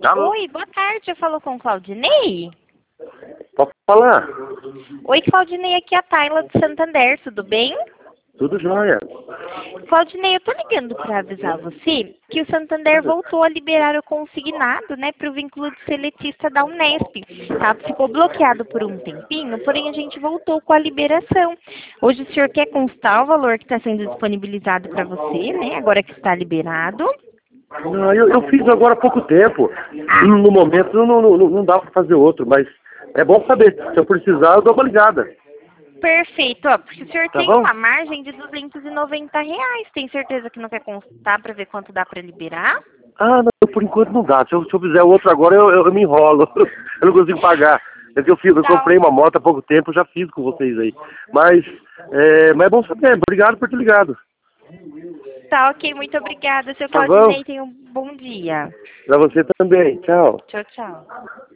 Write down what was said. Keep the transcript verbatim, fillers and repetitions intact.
Alô? Oi, boa tarde. Eu falo com o Claudinei? Pode falar? Oi, Claudinei, aqui é a Tayla de Santander, tudo bem? Tudo jóia. Claudinei, eu tô ligando para avisar você que o Santander voltou a liberar o consignado, né, para o vínculo de seletista da Unesp. Tá? Ficou bloqueado por um tempinho, porém a gente voltou com a liberação. Hoje o senhor quer constar o valor que está sendo disponibilizado para você, né, agora que está liberado? Não, eu, eu fiz agora há pouco tempo. No momento não, não, não, não dá para fazer outro, mas é bom saber. Se eu precisar, eu dou uma ligada. Perfeito, ó, porque o senhor Tá tem bom? uma margem de duzentos e noventa reais. Tem certeza que não quer constar para ver quanto dá para liberar? Ah, não, por enquanto não dá. Se eu, se eu fizer outro agora, eu, eu, eu me enrolo. Eu não consigo pagar. É que eu, fiz, eu Tá, comprei uma moto há pouco tempo, já fiz com vocês aí. Mas é, mas é bom saber. Obrigado por ter ligado. tá ok, muito obrigada. Seu Tá bom? Claudinei, tenha um bom dia. Pra você também. Tchau. Tchau, tchau.